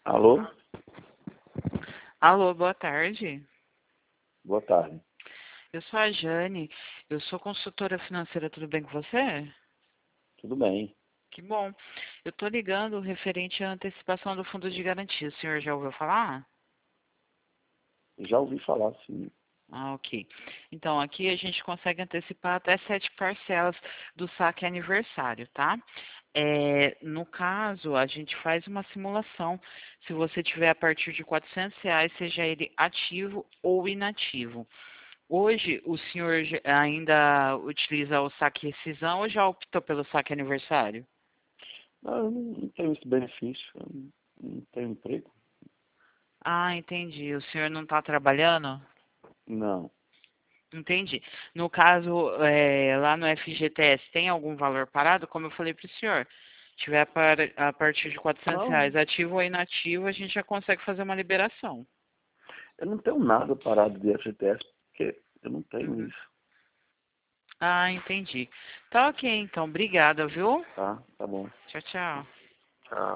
Alô? Alô, boa tarde. Boa tarde. Eu sou a Jane, eu sou consultora financeira, tudo bem com você? Tudo bem. Que bom. Eu estou ligando referente à antecipação do fundo de garantia. O senhor já ouviu falar? Já ouvi falar, sim. Ah, ok. Então, aqui a gente consegue antecipar até 7 parcelas do saque aniversário, tá? No caso, a gente faz uma simulação. Se você tiver a partir de R$ 400, seja ele ativo ou inativo. Hoje, o senhor ainda utiliza o saque rescisão ou já optou pelo saque aniversário? Não, eu não tenho esse benefício. Eu não tenho emprego? Ah, entendi. O senhor não está trabalhando? Não. Entendi. No caso, lá no FGTS, tem algum valor parado? Como eu falei para o senhor, tiver a partir de R$ 400, Não, ativo ou inativo, a gente já consegue fazer uma liberação. eu não tenho nada parado de FGTS, porque eu não tenho Uhum. isso. Ah, entendi. Tá ok, então. Obrigada, viu? Tá? Tá bom. Tchau, tchau. Tchau.